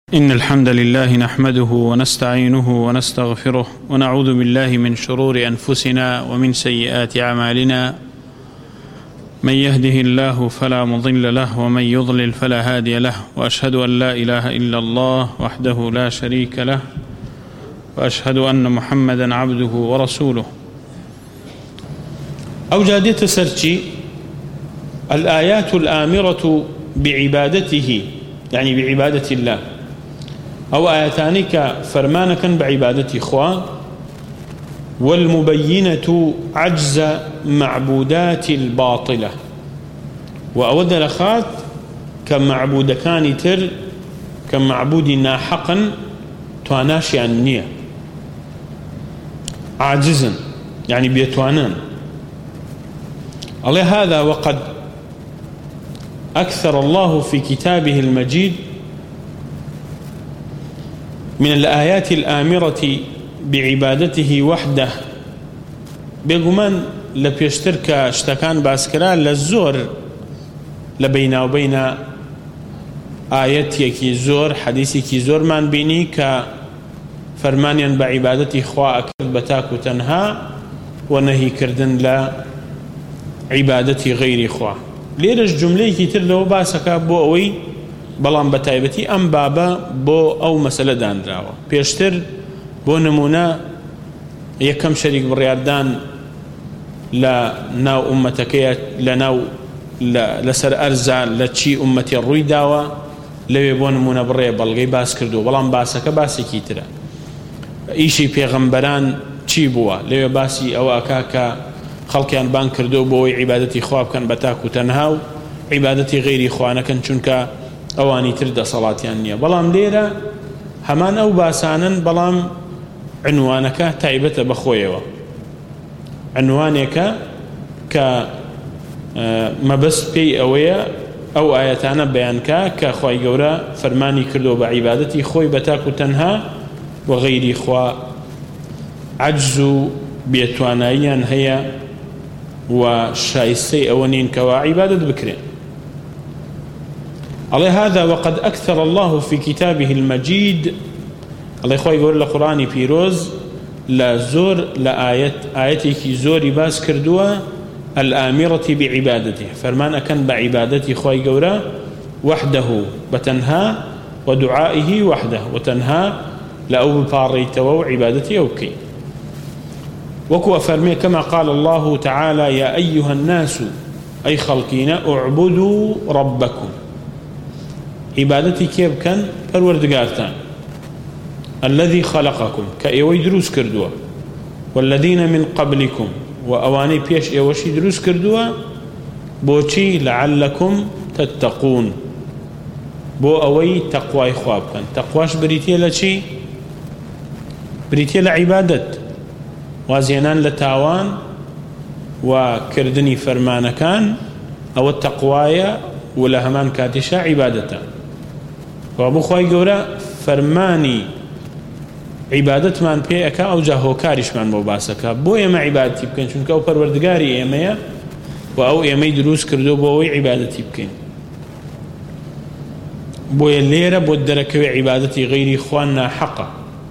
إن الحمد لله نحمده ونستعينه ونستغفره ونعوذ بالله من شرور أنفسنا ومن سيئات أعمالنا. من يهده الله فلا مضل له ومن يضلل فلا هادي له، وأشهد أن لا إله إلا الله وحده لا شريك له، وأشهد أن محمدا عبده ورسوله. أو جادية سرتي الآيات الآمرة بعبادته، يعني بعبادة الله، أو آياتانك فرمانك بعبادة إخوة، والمبينة عجز معبودات الباطلة، وأود لخات كمعبود كان تر كمعبود ناحقا تواناشي النية عاجزا، يعني بيتوانان. الله هذا وقد أكثر الله في كتابه المجيد من الآيات الآمرة بعبادته وحده. بيقومان لبيشترك اشتكان باسكرا للزور لبينا وبين آياتي زور حديثي زور من بيني كفرمانيا بعبادتي خواء كربتاك تنها ونهي كردن لعبادتي غير خواء. ليرش جملي كتير لو باسكا بوئوي بەڵام بە تایبەتی ئەم بابە بۆ ئەو مەسەلە دانراوە. پێشتر بۆ نمونە یەکەم شەریک بڕیاردان لە ناو ئومەتەکەیە لەسەر ئەرزا لە چی ئومەتی ڕووی داوە، لەوێ بۆ نمونە بڕێ بەڵگەی باس کردو، بەڵام باسەکە باسێکی ترە. ئیشی پێغەمبەران چی بووە، لەوێ باسی ئەوە ئەکا کە خەڵکیان بان کردو بۆی عیبادەتی خوا بکەن بە تاک و تەنها و عیبادەتی غەیری خوا نەکەن، چونکە ئەوانی تر دەسەڵاتیان نییە. بەڵام لێرە هەمان ئەو باسانن، بەڵام عنوانەکە تایبەتە بەخۆیەوە. عنوانێکە کە مەبەست پێی ئەوەیە ئەو ئاەتانە بەیانکە کە خوای گەورە فەرمانی کردو بە عیبادەتی خۆی بە تاک و تەنها و غەیری خوا عەجز و بێتواناییان هەیە و شایستەی ئەوە نین کەوا عیبادەت بکرێن. الله هذا وقد أكثر الله في كتابه المجيد، الله خوي يقول لقرآن بيروز لا زور لا آياتي كي زوري باس كردوا الآمرة بعبادته، فرمان أكن بعبادتي خوي يقول وحده بتنها ودعائه وحده وتنها لأو باريتو عبادتي أوكي. وكو فرمي كما قال الله تعالى يا أيها الناس أي خلقين اعبدوا ربكم، عبادتي كيف كان پروردگارتان الذي خلقكم كأيوي دروس كردوا والذين من قبلكم وأواني بيش أيوشي دروس كردوا بوشي لعلكم تتقون، بو أوي تقوى إخواب كان. تقواش بريتيا لشي بريتيا لعبادة وازينان لتاوان وكردني فرمان كان أو التقوايا ولا همان كاتشا عبادتان. وابو خواهی گەورە فەرمانی عیبادەتمان پێ ئەکا ئەو جا هۆکاریشمان بۆ باسەکە بۆ ئێمە عیبادەتی بکەین، چونکە ئەو پەروەردگاری ئێمەیە و ئەو ئێمەی دروست کردو بۆ ئەوەی عیبادەتی بکەین. بۆیە لێرە بۆ دەرەکەوێ عیبادەتی غەیری خوا ناحەقە.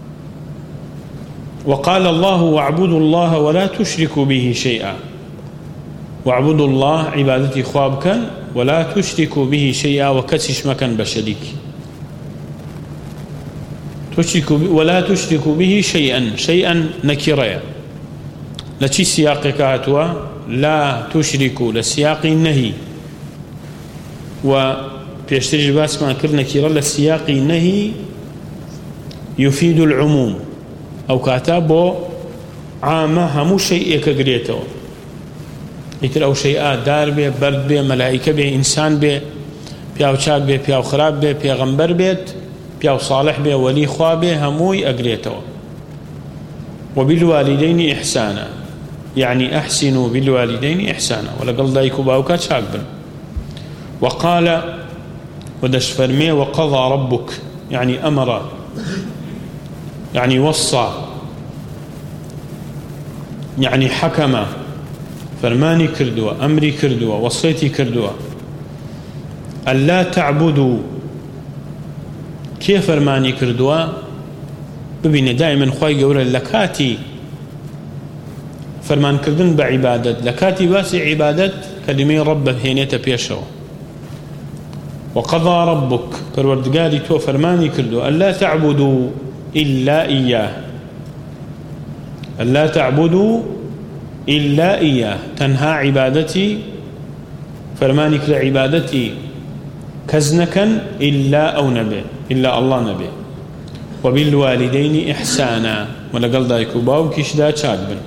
وقال الله واعبدوا الله ولا تشركوا به شيئا، واعبدوا الله عبادتي خوا بکەن ولا تشركوا به شيئا وكسش مكان بشريك. ولا تشركوا به شيئا نكرة لشي سياقك هاتوا لا تشركوا لسياق النهي، وبيشتري باس ما كر نكرة لسياق النهي يفيد العموم، أو كاتبو عامة همو شيء كقريته يتر أو شيئات دار به برد به ملائكة به إنسان به بياو شاك به بياو خراب به بيغمبر بيت بياو صالح به ولي خوا به هموي أقريته. وبالوالدين إحسانا، يعني أحسنوا بالوالدين إحسانا، ولقل دايكو باوكا شاك بن. وقال ودش فرمي وقضى ربك، يعني أمر، يعني وصى، يعني حكم، فرماني كردوا أمري كردوا وصيتي كردوا ألا تعبدوا کێ فەرمانی کردووە ببینە دائما خوای گەورە لە کاتی فەرمانکردن بە عیبادەت لە کاتی باسی عیبادەت کەلیمەی ڕەب بهێنێتە پێشەوە وقضى ربك پروردگاری تۆ فەرمانی کردو ألا تعبدوا إلا إياه ألا تعبدوا إلا إياه تنها عبادتي فەرمانی کرد عیبادەتی کەس نەکەن إلا أو نبي إلا الله نبي وبالوالدين إحسانا ولقل دايكو باوكيش دا چاك بن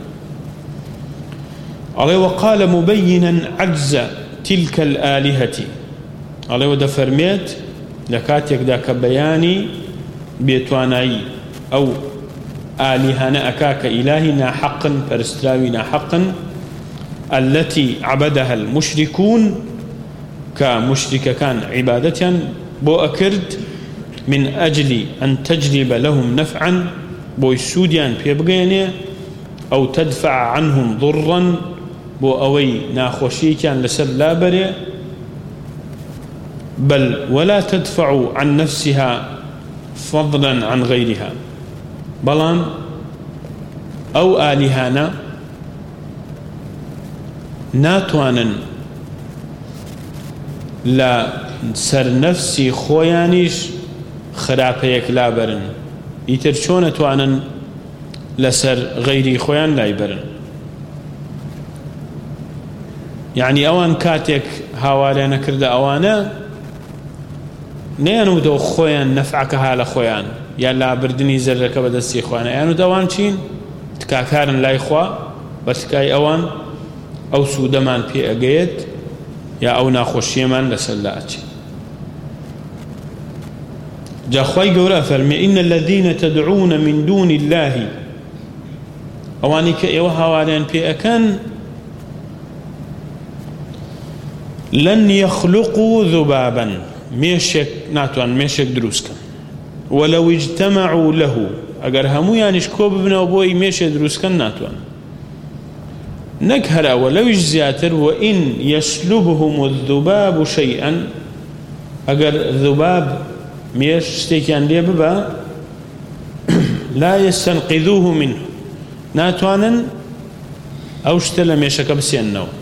عليه وقال مبينا عجز تلك الآلهة عليه ودا فرميت لكاتيك داك بياني بيتواناي أو آلهنا أكاك إلهنا حقا فرستراوينا حقا التي عبدها المشركون كمشرك كان عبادة بو أكرد من أجل أن تجلب لهم نفعا بو السوديان بيبغيني أو تدفع عنهم ضرا بو أوي ناخوشي كان لسر لابري بل ولا تدفع عن نفسها فضلا عن غيرها بلان أو آلهانا ناتوانن لا سر نفسي خويانيش خراپەیەک لابرن ئیتر چۆن نەتوانن لەسەر غەیری خۆیان لایبرن یعنی ئەوان کاتێک هاواریانە کردە ئەوانە نەیانوتەوە خۆیان نەفعەکە ها لە خۆیان یا لابردنی زەرەکە بەدەستی خۆیانە یانوتە ئەوان چین تکاکارن لای خوا بە تکای ئەوان ئەو سوودەمان پێ ئەگەیت یا ئەو ناخۆشیەمان لەسەر لاچێت جاخوای گەورە فەرمێ إن الذين تدعون من دون الله ئەوانی کە ئێوە هاواریان پێ ئەکەن لن يخلقوا ذبابا مێشێک ناتوان مێشێک دروستکەن ولو اجتمعوا له ئەگەر هەموویانیش کۆ ببنەوە بۆی مێشێ دروستکەن ناتوان نەک هەراوە لەویش زیاتر وإن يسلبهم الذباب شيئا ئەگەر ذباب مێش شتێکیان لێ ببە لا يستنقذوه منه ناتوانن ئەو شتە لە مێشەکە بسێننەوە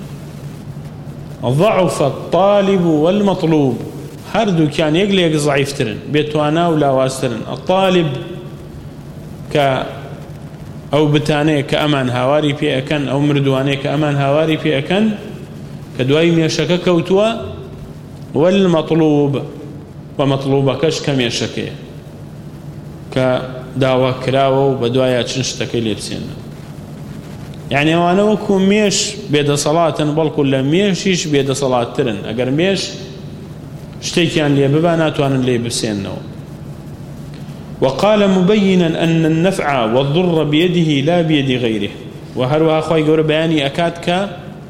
ضعف الطالب والمطلوب هەردووکیان یەک لە یەک ضعیفترن بێتوانا و لاوازترن الطالب کە ئەو بتانەیە کە ئەمان هاواری پێ ئەکەن ئەو مردوانەیە کە ئەمان هاواری پێ ئەکەن کە دوای مێشەکە کەوتووە والمطلوب ومطلوبەکەش کە مێشەکەیە کە داوا کراوە و بە دوایە چن شتەکەی لێ بسێنەوە یعنی ئەوانە وەکو مێش بێدەسەڵاتن بەڵکو لە مێشیش بێدەسەڵاتترن ئەگەر مێش شتێکیان لێ ببا ناتوانن لێ بسێنەوە وقال مبينا أن النفع والضر بيده لا بيد غيره وهروها خوای گەورە بەیانی ئەکات کە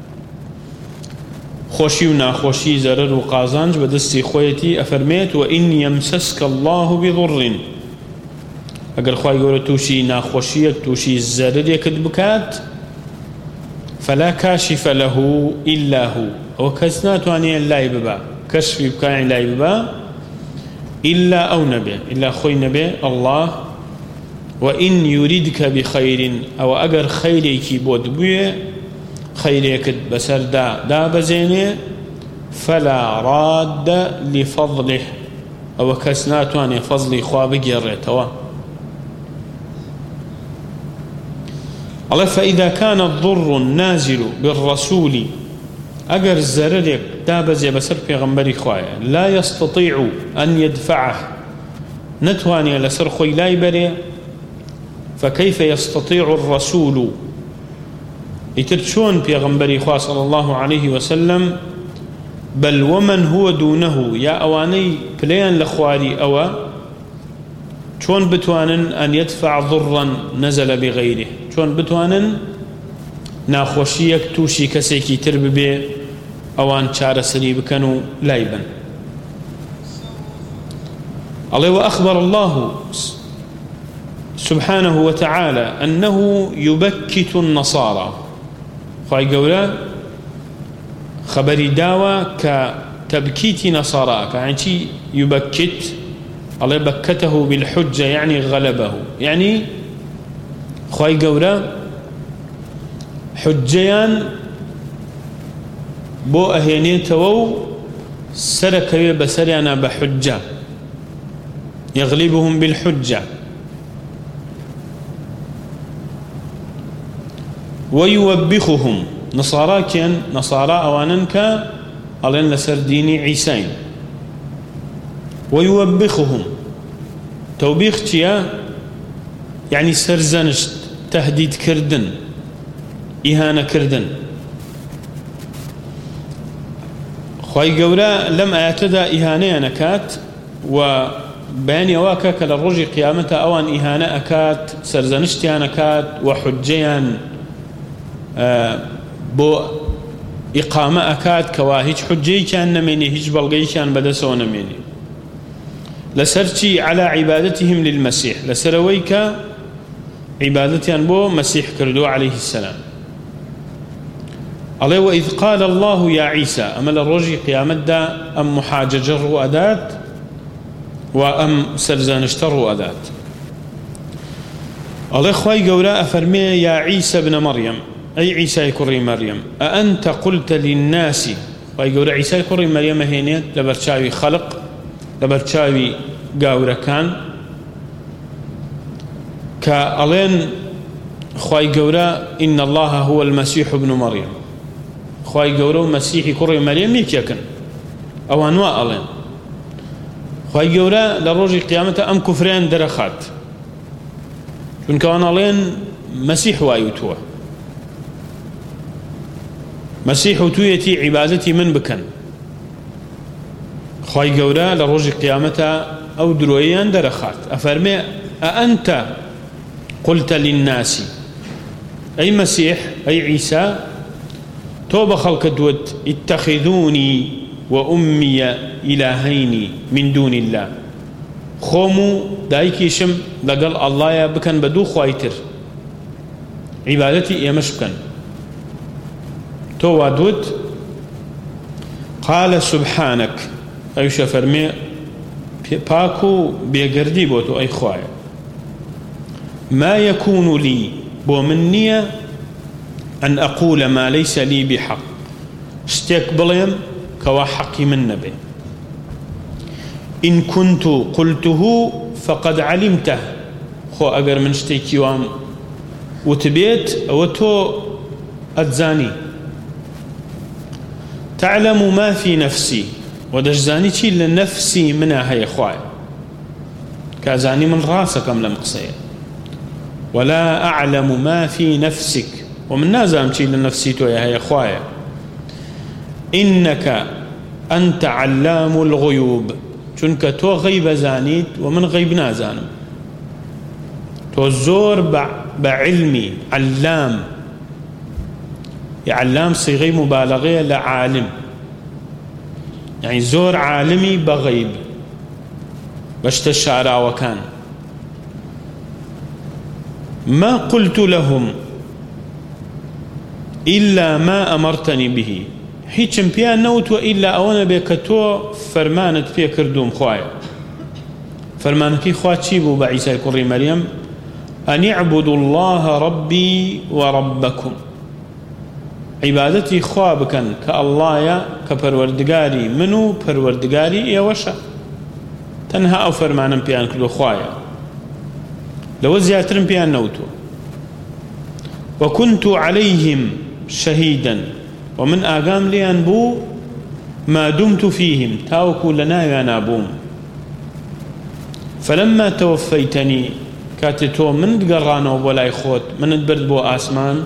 خۆشی و ناخۆشی زەرەر و قازانج بەدەستی خۆیەتی ئەفەرمێت وإن يمسسك الله بضر ئەگەر خوای گەورە تووشی ناخۆشیەک تووشی زەرەرێکت بکات فلا كاشف له إلا هو ئەوە کەس ناتوانێت لای ببا کەشفی بکانی لای ببا إلا أو نبي إلا خوي نبي الله وإن يريدك بخير أو أجر خيرك بود بيه خيرك بسر دا بزينه فلا راد لفضله أو كسناتواني فضل خوابك يريتوا الله فإذا كان الضر النازل بالرسول أجر الزررك دابزي بسر پیغمبری خوايا لا يستطيع أن يدفعه نتواني لسر خوي لا يبري فكيف يستطيع الرسول يترشون پیغمبری خوايا صلى الله عليه وسلم بل ومن هو دونه يا أواني بليان لخواري أوا شون بتوانن أن يدفع ضرا نزل بغيره شون بتوانن ناخوشيك توشي كسيكي ترب بي أوان چارە سەری بکەن و لایبن الله وأخبر الله سبحانه وتعالى أنه يبكت النصارى خوای گەورە خبری داوە کە تەبکیتی نەسارا کە یعنی چی یوبەکت الله بكته بالحجة يعني غلبه، يعني خواهي قورا حجيان بو أهينيتو سركوي بسريانا بحجة، يغلبهم بالحجة. ويوبخهم نصارى كان نصارى أواننك ألين لسر ديني عيسين. ويوبخهم توبيخ تيا يعني سرزنشت، تهديد كردن، إهانة كردن. خواهي قولا لم أعتدى إهانة نكات وبيان يواكا كالرجي قيامته أوان إهانة أكات، سرزنشتيان أكات، وحجيان بو إقامة أكاد كواهج حجي كان نميني هج بلغي كان بدسو نميني لسرتي على عبادتهم للمسيح، لسرويك عبادتهم بو مسيح كردو عليه السلام. الله وإذ قال الله يا عيسى أمل الرجي قيامت دا أم محاججر وأدات وأم سرزانشتر وأدات. الله خواهي قولا أفرمي يا عيسى ابن مريم، أي عيسى كري مريم، أأنت قلت للناس، ويقول عيسى كري مريم هينيت لبرشاوي خلق، لبرشاوي قاورة كان كألين خواي قورا إن الله هو المسيح ابن مريم، خواي قورا مسيحي كري مريم يكيكن أو أنواع ألين خواي قورا لروج قيامته أم كفرين درخات چونکە ئەڵێن مەسیح وای وتووە، مەسیح وتوویەتی عیبادەتی من بکەن. خوای گەورە لە ڕۆژی قیامەتە ئەو درۆییان دەرەخات، ئەفەرمێ ئەئەنتە قلت للناس، ئەی مەسیح ئەی عیسا تۆ بە خەڵکت دوت اتخذوني وأمي إلهين من دون الله، خۆم دایکیشم لەگەڵ ئەڵڵایە بکەن بە دوو خوایتر، عیبادەتی ئێمەش بکەن. تۆ وا دوت قال سبحانك، ئەویشە فەرمێ پاک و بێگەردی بۆ تۆ ئەی خوایە، ما يكون لي بۆ من نییە أن أقول ما ليس لي بحق، شتێک بڵێم کەوا حەقی من نەبێ، إن كنت قلته فقد علمته، خو أجر من شتيكي وام وتبيت أو تو أتزاني، تعلم ما في نفسي، ودجزاني شي لنفسي منها هي خواي، كازاني من راسك أم لمقصية، ولا أعلم ما في نفسك، ومن نازم شي لنفسي تو هي خواي، إنك أنت علام الغيوب، چونکە تۆ غەیب زانیت و من غەیب نازانم، تۆ زۆر بە علمی علام، علام صیغەی مبالغەیە لە عالم، يعني زۆر عالمی بە غەیب بە شتە شاراوەکان. ما قلت لهم إلا ما أمرتني به، هیچم پیان نەوتوە ئیلا ئەوەنە بێ کە تۆ فەرمانت پێ کردوم خوایە. فەرمانەکەی خوا چی بوو بە عیسای کوڕی مەریەم؟ ئەن اعبدوا الله ربي وربكم، عیبادەتی خوا بکەن کە ئەڵڵایە کە پەروەردگاری من و پەروەردگاری ئێوەشە، تەنها ئەو فەرمانم پیان کردو خوایە، لەوە زیاترم پیان نەوتوە. وكنت عليهم شهيدا، ومن آقام ليان بو ما دمت فيهم، تاوكو لنا يانا بوم. فلما توفيتني، كاتتو من تقرانا وبولاي خوت من تبرد بو آسمان،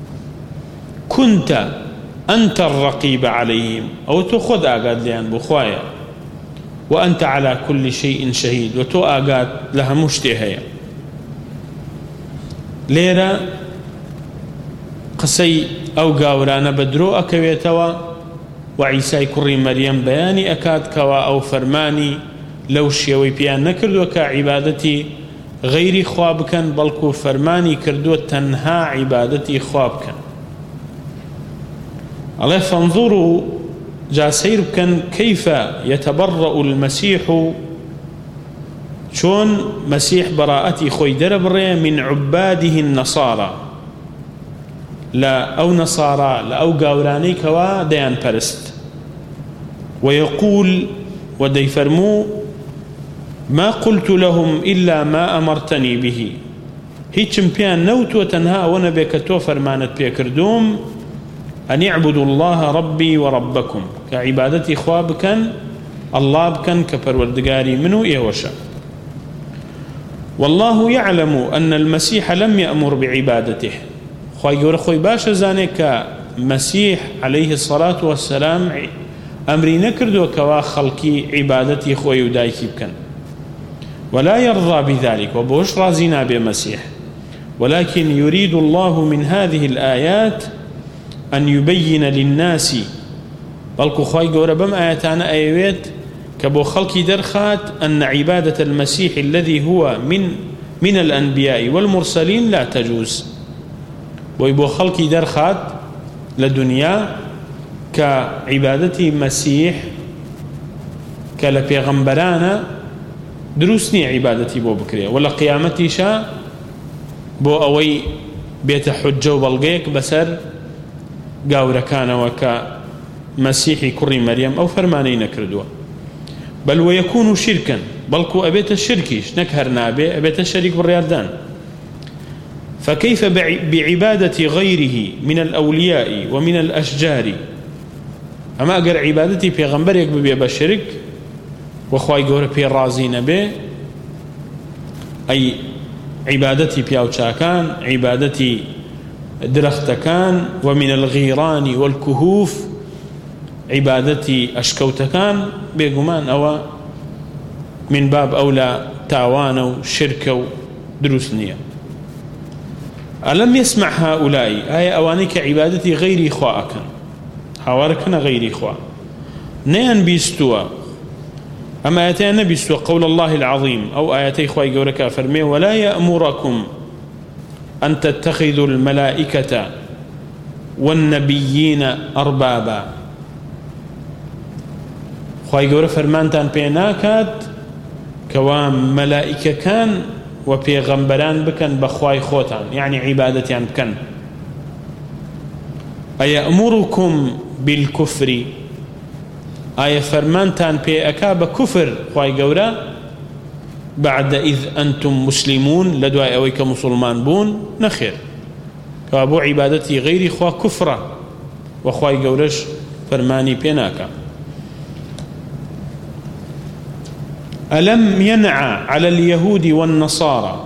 كنت أنت الرقيب عليهم، أو تخذ آقاد ليان بو خوايا، وأنت على كل شيء شهيد، وتو آقاد لها مشتهية. ليرة قسي أو قاورانا بدرو أكويتوا، وعيسى كري مريم بياني أكاد كوا أو فرماني لو شيوي بيان نكردو كعبادتي غير خوابكا، بلكو فرماني كردو تنها عبادتي خوابكا. الله فانظروا جاسيركا كيف يتبرأ المسيح چۆن مەسیح بەڕائەتی خۆی دەرەبڕێ من عباده النصارى لا أو نصارى لا أو قاوراني كوا ديان پرست ويقول وديفرمو ما قلت لهم إلا ما أمرتني به هيچم بيان نوتو تنها ونبيك تو فرمانت بيكردوم أن يعبدوا الله ربي وربكم كعبادتي خوابكن الله بكن كپروردگاري منو إيوشا والله يعلم أن المسيح لم يأمر بعبادته خوي يقول خوي باشا زانك مسيح عليه الصلاة والسلام أمري نكردو كوا خلقي عبادتي خوي ودايكي بكن ولا يرضى بذلك وبوش رازينا بمسيح ولكن يريد الله من هذه الآيات أن يبين للناس بلكو خوي قورا بم آياتنا آيوات كبو خلقي درخات أن عبادة المسيح الذي هو من الأنبياء والمرسلين لا تجوز ويبو خلقي درخات لدنيا كعبادة مسيح كالبيغمبرانا دروسني عبادتي بو بكريا ولا قيامتي شا بو أوي بيت حجة وبلغيك بسر قاورة كان وكا مسيحي كري مريم أو فرماني نكردوا بل ويكون شركا بلكو أبيت الشركيش نكهر نابي أبيت الشريك بالرياردان فكيف بعبادة غيره من الأولياء ومن الأشجار أما أقر عبادتي في غنبريك ببيع بشرك وخواي قول بي رازين به أي عبادتي بياوشاكان عبادتي درختكان ومن الغيران والكهوف عبادتي أشكوتكان بيقمان أو من باب أولى تاوانو شركو دروسنية ألم يسمع هؤلاء آية أوانيك عبادتي غير إخواءكن حواركنا غير إخواء نيان بيستوى أما آياتي نبيستوى قول الله العظيم أو آياتي إخوائي قولك فرمي ولا يأمركم أن تتخذوا الملائكة والنبيين أربابا خواهي قولة فرمانتان بيناكات كوام ملائكة كان وبيغمبران بكن بخواي خوتان يعني عبادتان بكن أيأمركم بالكفر آية فرمانتان بيأكا بكفر خواهي قولة بعد إذ أنتم مسلمون لدواء أويك مسلمان بون نخير كابو عبادتي غير خوا كفرة وخواهي قولش فرماني بيناكا ألم ينع على اليهود والنصارى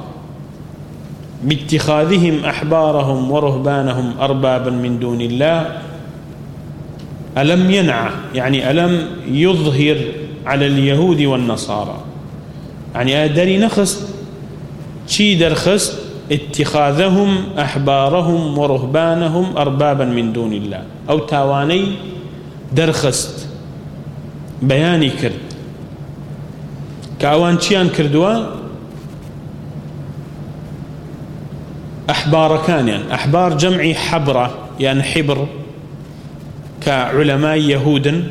باتخاذهم أحبارهم ورهبانهم أربابا من دون الله ألم ينع يعني ألم يظهر على اليهود والنصارى يعني أدري نخست شي درخست اتخاذهم أحبارهم ورهبانهم أربابا من دون الله أو تاواني درخست بياني كرد كأوان چيان كردوا أحبار كان يعني أحبار جمعي حبرة يعني حبر كعلماء يهود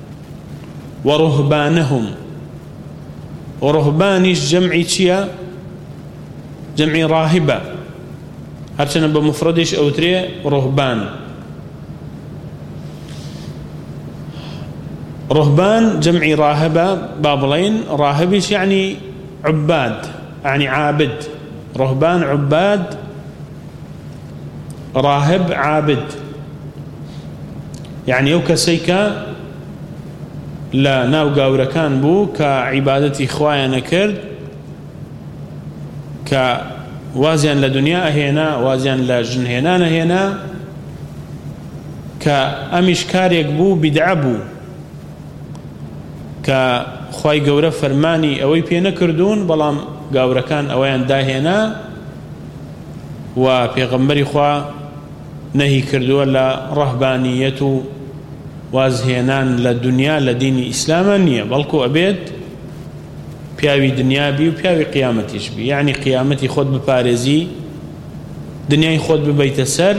ورهبانهم ورهبانيش جمعي چيا جمعي راهبة هرچنا بمفردش أو تري رهبان رهبان جمعي راهبة بابلين راهبش يعني عباد يعني عابد رهبان عباد راهب عابد يعني يو كسيكا لا ناو قاوركان بو كعبادتي خوايا نكرد كوازيان لدنيا هنا وازيان لجن هنا كأمش كاريك بو بدعبو كخواي قورة فرماني أوي بينا كردون بلام قورة كان أويان داهنا وبيغمبري خوا نهي كردوا لرهبانية وازهينان للدنيا لدين إسلامانية بلكو أبيد بياوي دنيا بي وبياوي قيامتيش بي يعني قيامتي خود ببارزي دنياي خود ببيت السر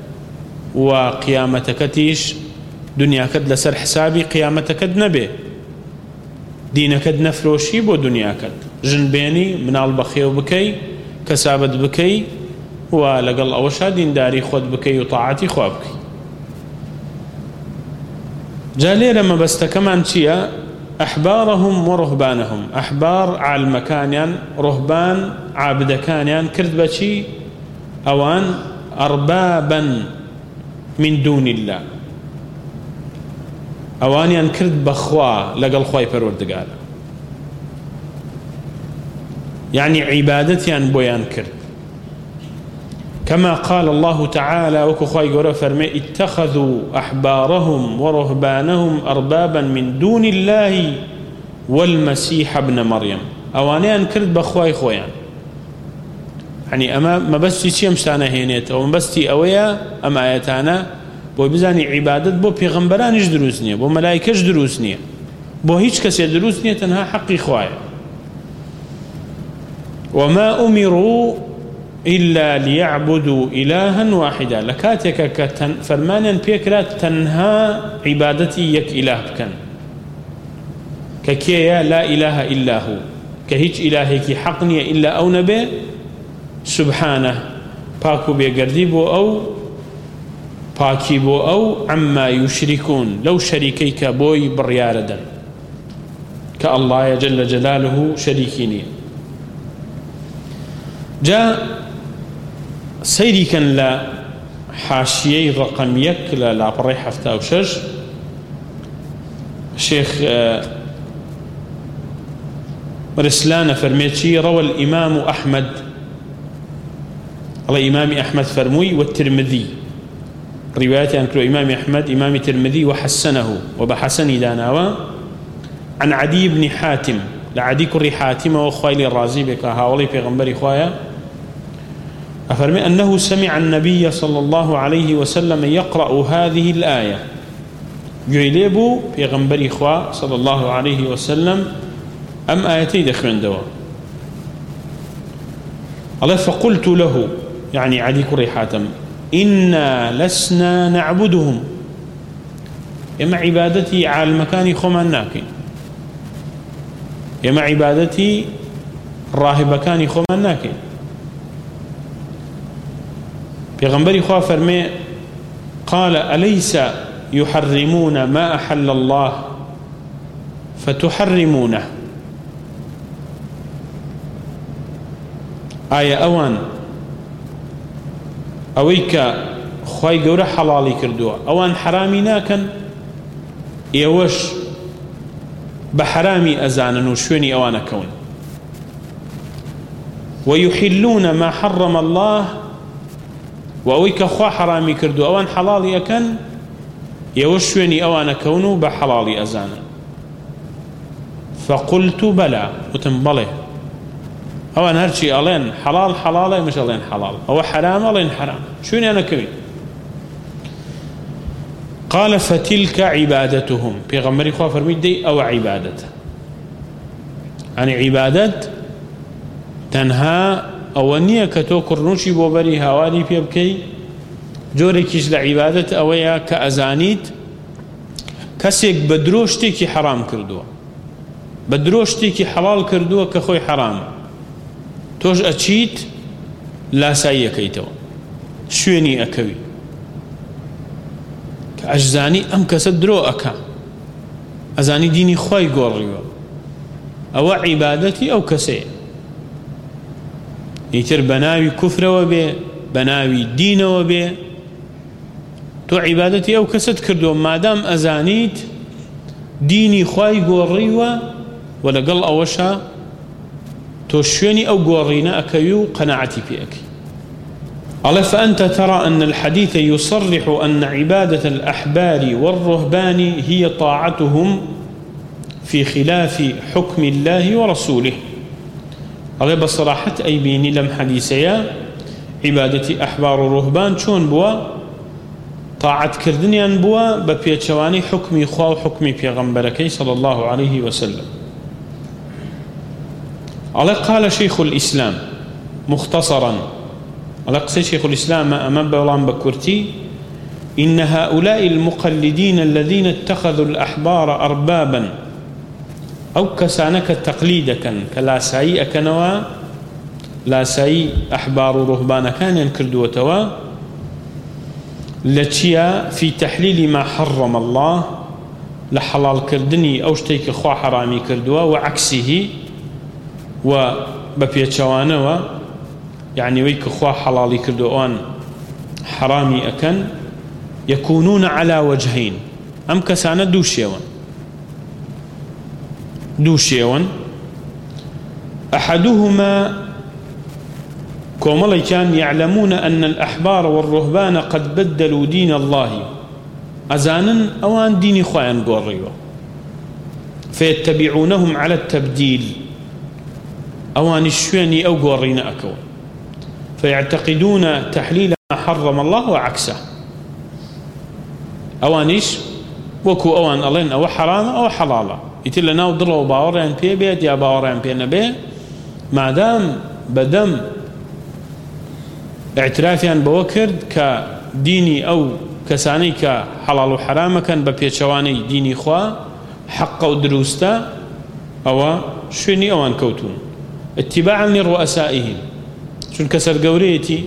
وقيامتكتيش دنيا كد لسر حسابي قيامتكد نبي دينكد نفروشي بو دنيا كد ژنبێنی مناڵ بەخێو بکەی کەسابەت بکەی و لەگەڵ ئەوەشا دینداری خۆت بکەی و تاعاتی خوا بکەی. جا لێرە مەبەستەکەمان چییە؟ ئەحبارەهم وڕهبانەهم. ئەحبار عالمەکانیان، ڕهبان عابدەکانیان کرد بەچی؟ ئەوان ئەربابا من دون الله، ئەوانیان کرد بەخوا لەگەڵ خوای پەروەردگار، يعني عبادتيان بويان كرد. كما قال الله تعالى وكخواي قرأ فرمي اتخذوا أحبارهم ورهبانهم أربابا من دون الله والمسيح ابن مريم. أوانيان كرد بخواي خويان، يعني أما ما بستي شيء مشتانا هينيت أو ما بستي أويا أما آياتانا بو بزاني عبادت بو پیغمبرانش دروس نية، بو ملائكش دروس نية، بو هيچ كسي دروس نية تنها حقي خواي. وما أمروا إلا ليعبدوا إلها واحدا. لكاتك فرمانا بيكرا تنها عبادتي يك إله بكن ككيا لا إله إلا هو، كهيج إلهيك حقني إلا أو نبي سبحانه باكو بيقردي بو أو باكي بو أو عما يشركون. لو شريكيك بوي برياردا كالله جل جلاله شريكيني. جاء سيري كان لا حاشية رقم يك لا بريح حفتا أو شج الشيخ رسلان فرميتشي روى الإمام أحمد، الله إمام أحمد فرموي والترمذي، روايات عن إمام أحمد إمام الترمذي وحسنه وبحسن داناوا عن عدي بن حاتم، لعدي كري حاتم وخويل الرازي بك هاولي بيغمبري خوايا أفرمي أنه سمع النبي صلى الله عليه وسلم يقرأ هذه الآية، يعلبوا بيغمبري خوا صلى الله عليه وسلم أم آيتي دخلن دوا. الله فقلت له يعني عدي كري حاتم إنا لسنا نعبدهم، إما عبادتي على المكان خمان ناكين، إما عبادتي الراهب كان خمان ناكين. بيغمبري خوا فرمي قال أليس يحرمون ما أحل الله فتحرمونه. آية أوان أويك خواي قورة حلالي كردوا أوان حرامي ناكن يوش بحرامي أزانا وشوني أوانا كون، ويحلون ما حرم الله وأويك خوا حرامي كردوا أوان حلالي أكن يوشوني أوانا كونوا بحلالي أزانا. فقلت بلى وتنبله، أوان هرشي ألين حلال حلال مش ألين حلال، أو حرام ألين حرام، شوني أنا كوين. قال فتلك عبادتهم. بيغمري خوا فرميت دي أو عبادته، يعني عبادة تنها أولنية كتو كرنوشي بوبري هوالي بيبكي جوري كيش لعبادة أويا كأزانيت كسيك بدروشتي كي حرام كردوه، بدروشتي كي حلال كردوه كخوي حرام توش أتشيت لا سايا كيتو شويني أكوي كأجزاني أم كسدرو أكا أزاني ديني خوي قوريو أو عبادتي أو كسي يتر بناوي كفر وبي بناوي دين وبي تو عبادتي أو كسد كردو مادام أزانيت ديني خوي قوريو ولا قل أوشا توشيني أو قورينا أكيو قناعتي بيك. قال فأنت ترى أن الحديث يصرح أن عبادة الأحبار والرهبان هي طاعتهم في خلاف حكم الله ورسوله. قال بصراحة أي بيني لم حديثيا عبادة أحبار ورهبان شون بوا طاعت كردنيان بوا ببيتشواني حكمي خوا وحكمي بيغمبركي صلى الله عليه وسلم. قال شيخ الإسلام مختصرا، قال شيخ الإسلام أمام بولان بكورتي إن هؤلاء المقلدين الذين اتخذوا الأحبار أربابا أو كسانك التقليد كلاساي أكنوا لاساي أحبار ورهبان كان ينكردوا توا لتشيا في تحليل ما حرم الله لحلال كردني أو شتيك خوا حرامي كردوا وعكسه وببيتشوانوا يعني ويك خوا حلالي كردوان حرامي أكن يكونون على وجهين أم كسانة دوشيون أحدهما كومالي كان يعلمون أن الأحبار والرهبان قد بدلوا دين الله أزانا أوان ديني خوايان قوريو فيتبعونهم على التبديل أوان الشواني أو قورين أكو فيعتقدون تحليل ما حرم الله وعكسه أوانيش وكو أوان ألين أو حرام أو حلالة يتلا ناو ضلوا باوريان بيه بيت يا باوريان بيه نبيه ما دام بدم اعترافيان بوكرد كديني أو كساني كحلال وحرام كان ببيتشواني ديني خوا حق ودروستا أو شوني أوان كوتون اتباعا لرؤسائهم شون كسر قوريتي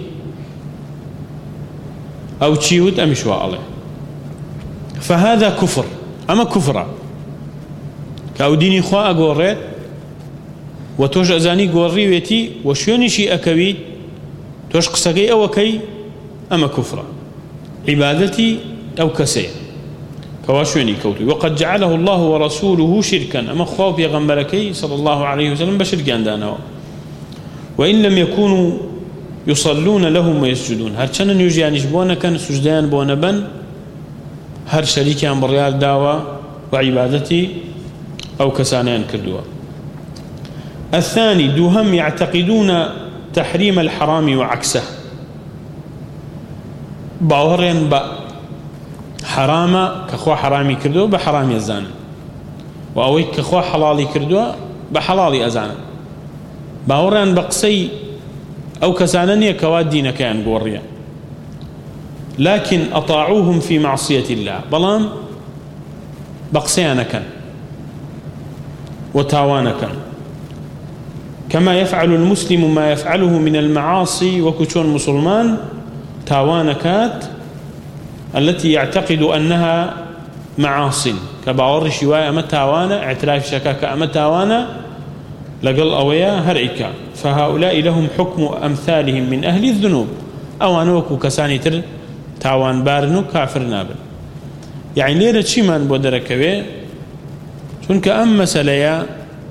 أو تشيود أمشوا عليه فهذا كفر أما كفر كأو ديني خوا أقوريت وتوش أزاني قوريويتي وشوني شي أكويت توش قسقي أو كي أما كفر عبادتي أو كسي كواشوني كوتي وقد جعله الله ورسوله شركا أما خوا بيغمبركي صلى الله عليه وسلم بشركان دانوا وإن لم يكونوا يصلون لهم ويسجدون هرچنن يجيانيش بونا كان سجدان بونا بن هر شريكان بريال داوا وعبادتي أو كسانيان كردوا الثاني دوهم يعتقدون تحريم الحرام وعكسه باورين با حرام كخوا حرامي كردوا بحرام يزان وأوي كخوا حلالي كردوا بحلالي أزان باورين بقسي أو كسانني كواد دينك يعني قوريا لكن أطاعوهم في معصية الله بلام بقسيانك وتاوانك كما يفعل المسلم ما يفعله من المعاصي وكشون مسلمان تاوانكات التي يعتقد أنها معاصي كباور شواية أما تاوانا اعتراف شكاك أما تاوانا لقل أويا هرئك فهؤلاء لهم حكم أمثالهم من أهل الذنوب أوانوكو كساني تر تاوان بارنو كافر نابن يعني ليرة شيمان بودركوي چونك أم مسألة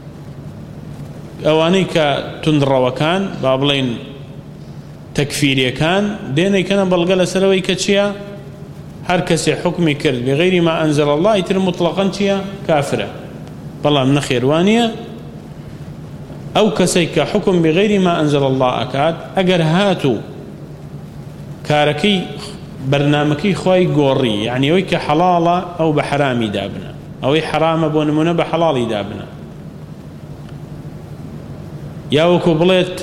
أوانيك تنروا كان بابلين تكفيري كان ديني كان بلغل سلوي كتشيا هر كسي حكمي كرد بغير ما أنزل الله يتر مطلقا تشيا كافرة بالله من خيروانية أو كسيك حكم بغير ما أنزل الله أكاد أجر هاتو كاركي برنامجي خواي قوري يعني ويك حلالة أو بحرامي دابنا أو حرام بونمنا بحلالي دابنا يا وكو بليت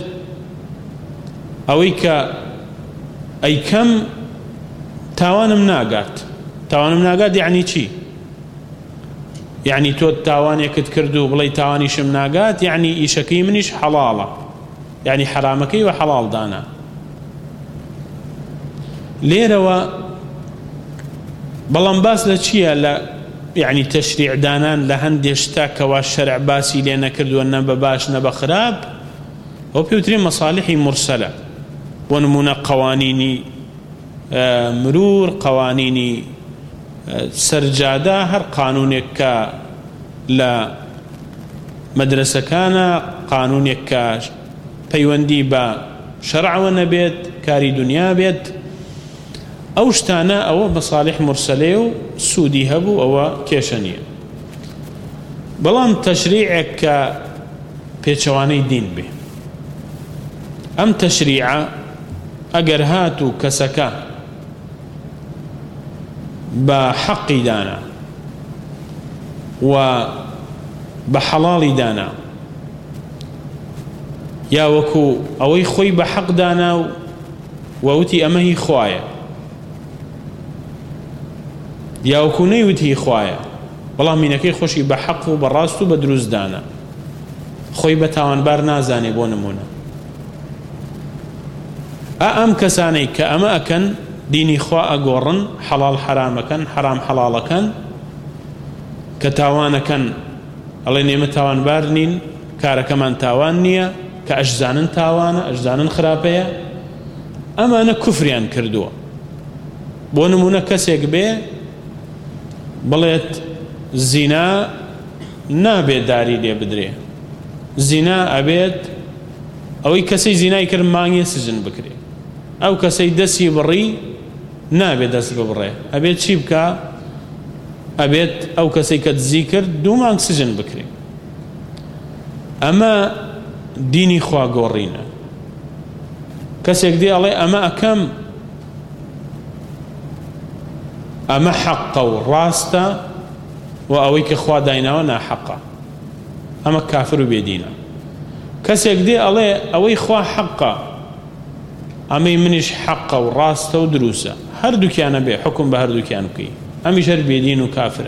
أويك أي كم تاوان مناقات يعني شي يعني تو تاواني كتكردو بلي تاواني شمناقات يعني إيشكي منيش حلالة يعني حرامكي وحلال دانا ليروا بلان باس لتشيا لا يعني تشريع دانان لهند يشتاك والشرع باسي لأن كردو النبا باش نبا خراب هو بيوترين مصالحي مرسلة ونمونا قوانيني مرور قوانيني سرجادا هر قانونك لا مدرسة كان قانونك بيوندي با شرع ونبيت كاري دنيا بيت أو شتانا أو مصالح مرسلة سودي هبو أو كيشانية بلان تشريعك بيتشواني دين به أم تشريع أجر هاتو كسكا بحق دانا وبحلال دانا يا وكو أوي خوي بحق دانا ووتي أمهي خوايا يا وكو نيوتي خوايا بەڵام مینەکەی خۆشی بە حەق و بە ڕاست و بە دروست دانا، خۆی بە تاوانبار نازانێ. بۆ نمونە ئەم کەسانەی کە ئەمە ئەکەن دینی خوا ئەگۆڕن، حەڵال حرامەکەن، حرام حەڵاڵەکەن، کە تاوانەکەن ئەڵێن ئێمە تاوانبار نین، کارەکەمان تاوان نییە، کە ئەشزانن تاوانە، ئەشزانن خراپەیە، ئەمانە کوفریان کردووە. بۆ نمونە کەسێک بێ بڵێت زینا نابێت داری لێ بدرێ، زینا ئەبێت ئەوەی کەسەی زینای کرد مانگێ سجن بکرێ، ئەو کەسەی دەستی بڕی نابێت دەست ببڕێ، ئەبێت چی بکە؟ ئەبێت ئەو کەسەی کە دزی کرد 2 مانگ سجن بکرێ. ئەمە دینی خوا گۆڕینە. کەسێک دێ ئەڵێ ئەمە ئەکەم، ئەمە حەقە و ڕاستە و ئەوەی کە خوا دایناوە ناحەقە، ئەمە کافر و بێدینە. کەسێک دێ ئەڵێ ئەوەی خوا حەقە، ئەمەی منیش حەقە و ڕاستە و دروسە، هەردووکیانە بێ حکم بە هەردووکیان بکەی، ئەمیش هەر بێدین و کافرە.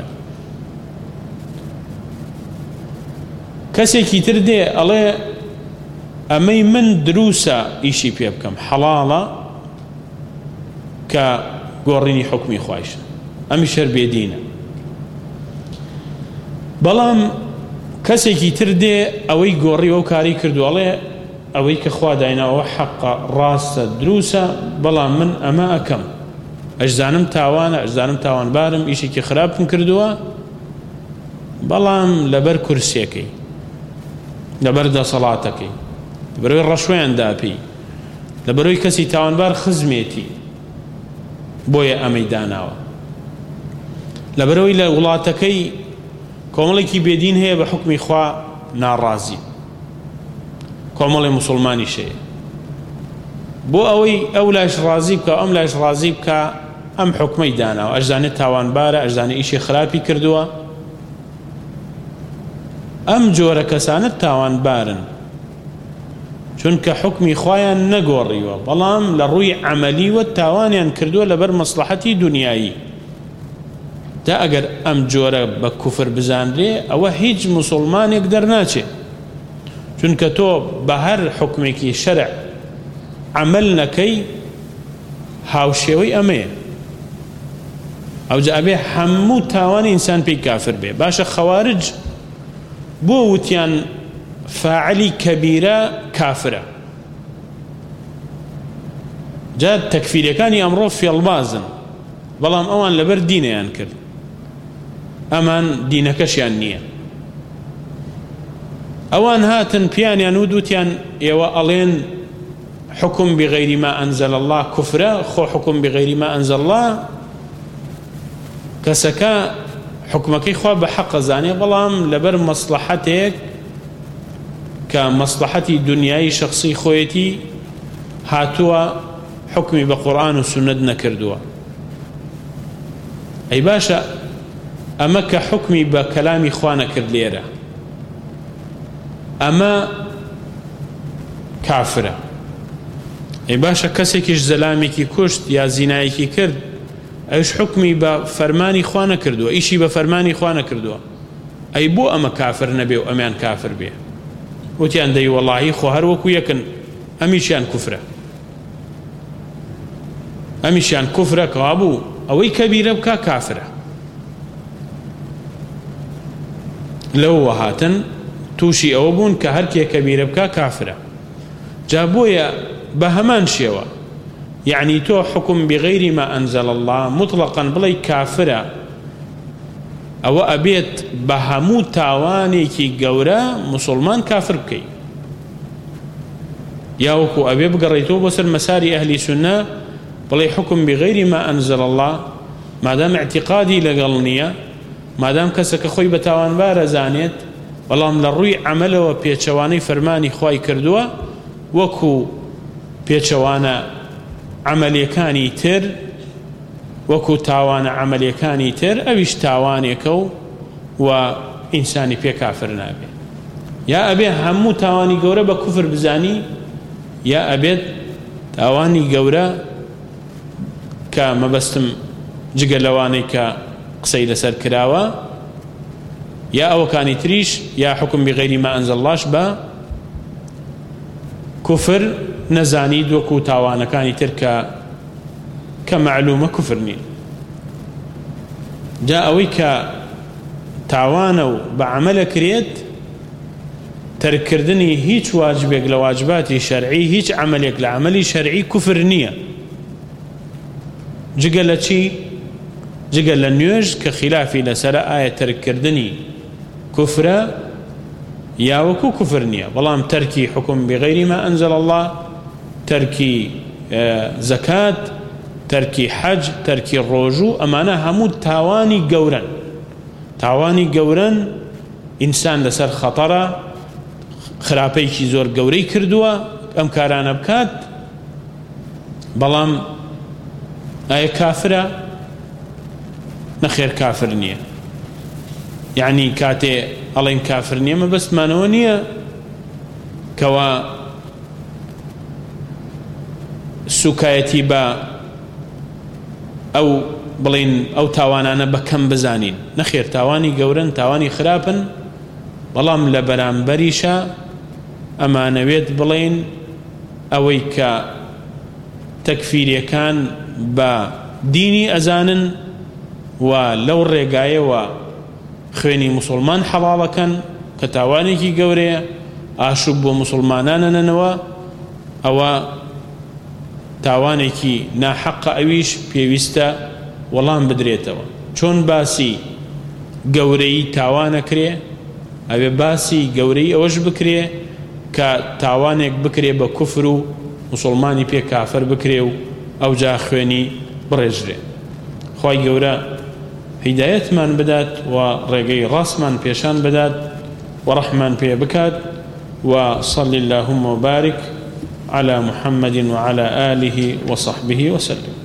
کەسێکی تر دێ ئەڵێ ئەمەی من دروسە ئیشی پێ بکەم، حەڵاڵە کە گۆڕینی حکمی خوایشە، ئەمیش هەر بێدینە. بەڵام کەسێکی تر دێ ئەوەی گۆڕی و کاری کردو ئەڵێ ئەوەی کە خوا دایناوە حەقە، ڕاستە، دروسە، بەڵام من ئەمە ئەکەم، ئەشزانم تاوانە، ئەشزانم تاوانبارم، ئیشێکی خراپم کردووە، بەڵام لەبەر کورسیەکەی، لەبەر دەسەڵاتەکەی، لەبەرەوەی ڕەشوەیان داپی، لەبەرەوەی کەسی تاوانبار خزمێتی بۆیە ئەمەی داناوە، لەبەرەوەی لە وڵاتەکەی کۆمەڵێکی بێدین هەیە بە حکمی خوا ناڕازی، کۆمەڵی موسڵمانی شەیە، بۆ ئەوەی ئەو لایش ڕازی بکە ئەم لایش ڕازی بکە، ئەم حکمەی داناوە، ئەشزانێت تاوانبارە، ئەشزانێت ئیشی خراپی کردووە. ئەم جۆرە کەسانت تاوانبارن، چونکە حکمی خوایان نەگۆڕیوە، بەڵام لە ڕووی عەمەلیوە تاوانیان کردووە لەبەر مەسلحەتی دنیایی. تا ئەگەر ئەم جۆرە بە کوفر بزانرێ، ئەوە هیچ موسڵمانێک دەرناچێ، چونکە تۆ بە هەر حکمێکی شەرع عەمەل نەکەی، هاوشێوەی ئەمەیە، ئەوجا ئەبێ هەموو تاوانی ئینسان پێی کافر بێ. باشە خەوارج بۆ وتیان فاعلی کەبیرە کافرە؟ جا تەکفیرەکانی ئەمڕۆ فێڵبازن، بەڵام ئەوان لەبەر دینەیان کرد، ئەمان دینەکەشیان نییە. ئەوان هاتن پیانیان و دوتیان ئێوە ئەڵێن حکم بغیری ما ئەنزەل الله کوفرە، خۆ حکم بغیری ما ئەنزەل الله، کەسەکە حکمەکەی خوا بە حەقە زانێ، بەڵام لەبەر مەسلحەتێک کە مەسلحەتی دنیای شخصی خۆیەتی هاتووە حکمی بە قورئان و سونەت نەکردووە. ئەی باشە ئەمە کە حکمی بە کەلامی خوا نەکرد لێرە، ئەمە کافرە. ئەی باشە کەسێکیش زەلامێکی کوشت یا زینایەکی کرد، ئەوش حکمی بە فەرمانی خوا نەکردووە، ئیشی بە فەرمانی خوا نەکردووە، ئەی بۆ ئەمە کافر نەبێ و ئەمیان کافر بێ؟ وتیان دەی وەڵاهی خۆ هەر وەکو یەکن، ئەمیشیان کوفرە، ئەمیشیان کوفرە، کەوا بوو ئەوەی کەبیرە بکە کافرە. لەوە هاتن تووشی ئەوە بوون کە هەرکێ کەبیرە بکە کافرە. جا بۆیە بە هەمان شێوە، یعنی تۆ حکم بغیری ما ئەنزەل الله مطلقاً بڵێ کافرە، ئەوە ئەبێت بە هەموو تاوانێکی گەورە موسڵمان کافر بکەی، یا وەکو ئەبێ بگەڕێتەوە بۆ سەر مەساری ئەهلی سونە بڵێ حکم بغیری ما ئەنزەل الله، مادام اعتقادی لەگەڵ نییە، مادام کەسەکە خۆی بە تاوانبارە زانێت، بەڵام لە ڕووی عەمەلەوە پێچەوانەی فەرمانی خوای کردووە، وەکو پێچەوانە عەمەلیەکانی تر، وەکو تاوانە عەمەلیەکانی تر، ئەویش تاوانێکە و ئینسانی پێ کافر نابێت. یا ئەبێ هەموو تاوانی گەورە بە کوفر بزانی، یا ئەبێت تاوانی گەورە کە مەبەستم جگە لەوانەی کە قسەی لەسەر کراوە، یا ئەوەکانی تریش یا حکم بغیری ما ئەنزل اللهش بە کوفر نەزانید وەکو تاوانەکانی تر کە معلومە کوفر نین. جا ئەوەی کە تاوانە و بە عەمەلە کرێت تەرککردنی هیچ واجبێک لە واجباتی شەرعی هیچ عەمەلێک لە عەمەلی شەرعی کوفر نییە جگە لە چی؟ جگە لە نوێژ کە خلافی لەسەرە ئایا تەرککردنی کوفرە یا وەکو کوفر نییە، بەڵام تەرکی حکم بغیری ما ئەنزل الله، تەرکی زەکات، تەرکی حەج، تەرکی ڕۆژوو، ئەمانە هەموو تاوانی گەورن. تاوانی گەورن ئینسان لەسەر خەتەرە، خراپەیەکی زۆر گەورەی کردووە ئەم کارانە بکات، بەڵام ئایا کافرە؟ نەخێر کافر نییە. یعنی کاتێ ئەڵێن کافر نییە مەبەستمانەوە نییە کەوا سوکایەتی بە ئەو بڵین ئەو تاوانانە بەکەم بزانین. نەخێر تاوانی گەورن، تاوانی خراپن، بەڵام لە بەرامبەریشە ئەمانەوێت بڵین ئەوەی کە تەکفیریەکان بە دینی ئەزانن و لەو ڕێگایەوە خوێنی مسلمان حەڵاڵەکەن کە تاوانێکی گەورەیە، ئاشوب بۆ مسلمانانەنەوە، ئەوە تاوانێکی ناحەقە، ئەویش پێویستە وەڵام بدرێتەوە. چۆن باسی گەورەی تاوانەکرێ، ئەوێ باسی گەورەی ئەوەش بکرێ کە تاوانێک بکرێ بە کوفر و مسلمانی پێ کافر بکرێ و ئەو جا خوێنی بڕێژرێ. خوای گەورە هیدایەتمان بدات و ڕێگەی ڕاستمان پێشان بدات و ڕەحمان پێ بکات. وصل اللهم وبارك على محمد وعلى آله وصحبه وسلم.